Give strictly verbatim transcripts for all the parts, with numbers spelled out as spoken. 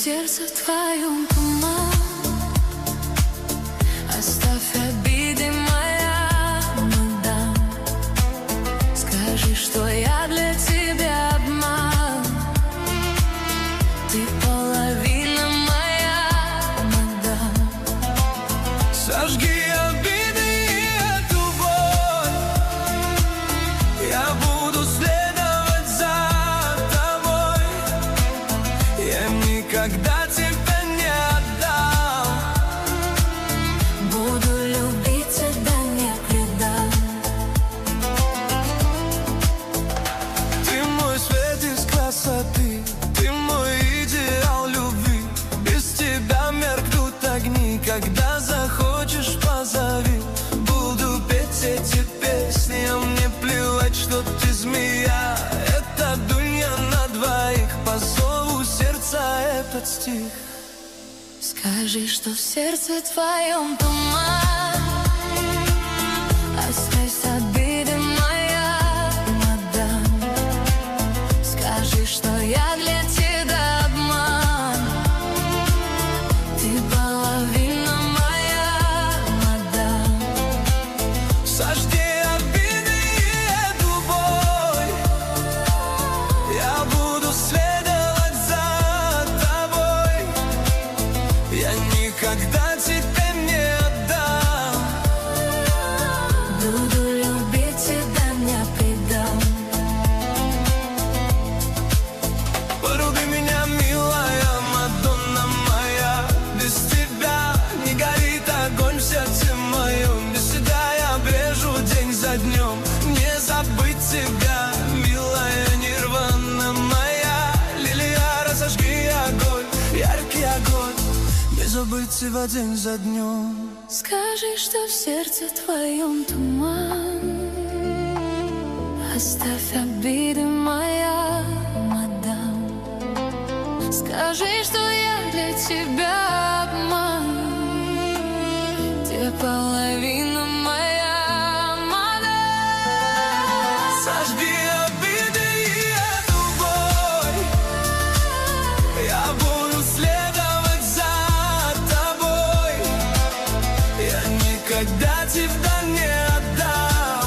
сердце в твоем туман. Оставь обиды, моя мадам. Скажи, что я для тебя обман. Ты половина моя мадам. Сожги обиды и эту боль. Я буду следовать за тобой. Я никогда тебя не отдам. Буду любить тебя, не предам. Ты мой свет из красоты, ты мой идеал любви. Без тебя меркнут огни, когда захочешь, позови. Буду петь эти песни, а мне плевать, что ты змея. Это дунья на двоих, по зову сердца этот стих. Скажи, что в сердце твоем туман. Оставь обиды, моя мадам. Скажи, что я для тебя обман. Ты половина моя мадам. Сожги обиды и эту боль. Я буду следовать за тобой. Я никогда тебя не отдам. Буду любить тебя, не предам. Полюби меня, милая Мадонна моя. Без тебя не горит огонь в сердце моем. Без тебя я брежу день за днем. Не забыть тебя, милая Нирвана моя. Лилия, разожги огонь, яркий огонь. Не забыть тебя день за днем. Скажи, что в сердце твоем туман. Оставь обиды, моя мадам. Скажи, что я для тебя обман. Ты половина моя мадам. Сожги обиды и эту боль. Я буду следовать за тобой. Я никогда тебя не отдам.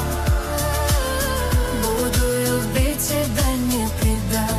Буду любить тебя, не предам.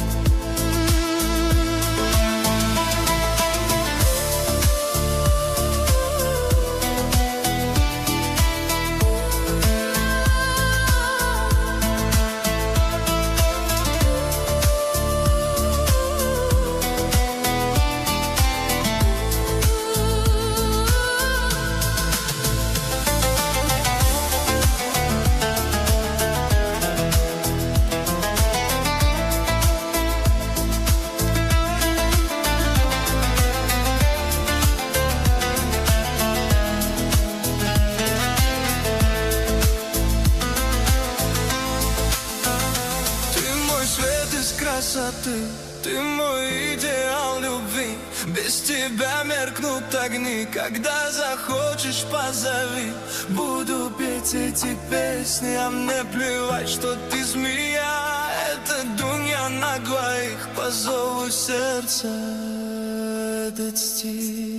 Красоты, ты мой идеал любви. Без тебя меркнут огни, когда захочешь, позови. Буду петь эти песни, а мне плевать, что ты змея. Это дунья на двоих, по зову сердца этот стих.